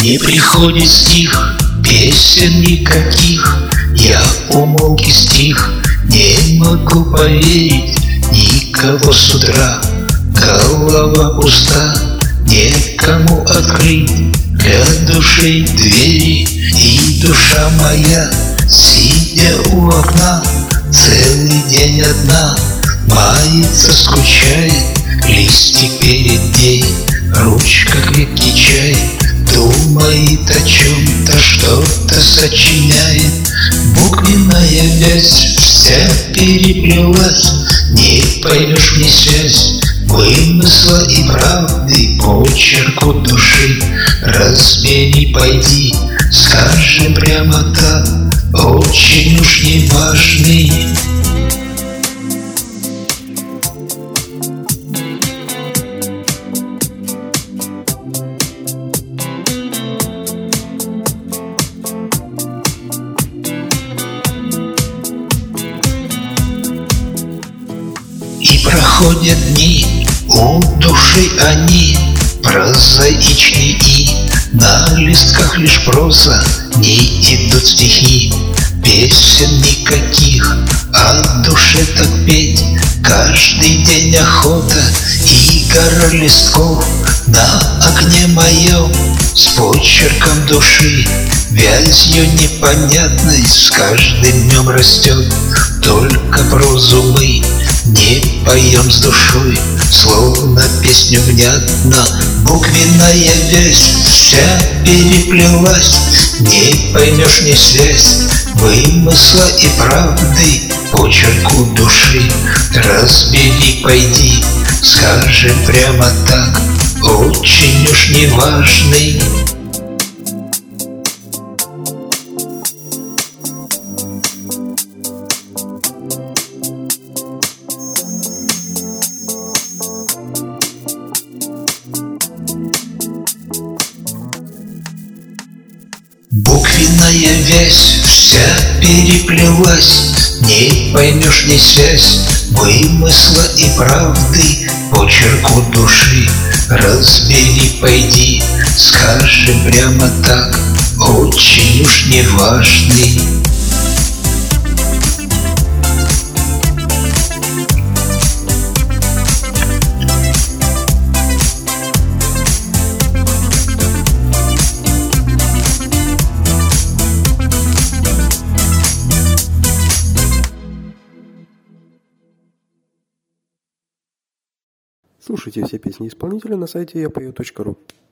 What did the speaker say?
Не приходит стих, песен никаких, я умолк и стих, не могу поверить, никого с утра, голова пуста, некому открыть для души двери. И душа моя, сидя у окна, целый день одна, мается, скучает, листик перед ней, ручка крепкий чай, думает о чем-то, что-то сочиняет. Буквенная вязь вся переплелась, не поймешь мне связь вымысла и правды, почерку души. Разбери, пойди, скажем прямо так, очень уж неважный. И проходят дни, у души они прозаичны, и на листках лишь проза, не идут стихи. Песен никаких, а душе так петь каждый день охота. И гора листков на окне моем с почерком души, вязью непонятной с каждым днем растет. Только прозу мы не поем с душой, словно песню внятно. Буквенная вязь вся переплелась, не поймешь мне связь вымысла и правды, почерку души. Разбери, пойди, скажем прямо так, очень уж неважный. Буквенная вязь вся переплелась, не поймешь ни связь вымысла и правды, почерку души. Разбери, пойди, скажем прямо так, очень уж неважный. Слушайте все песни исполнителя на сайте yapою.ru.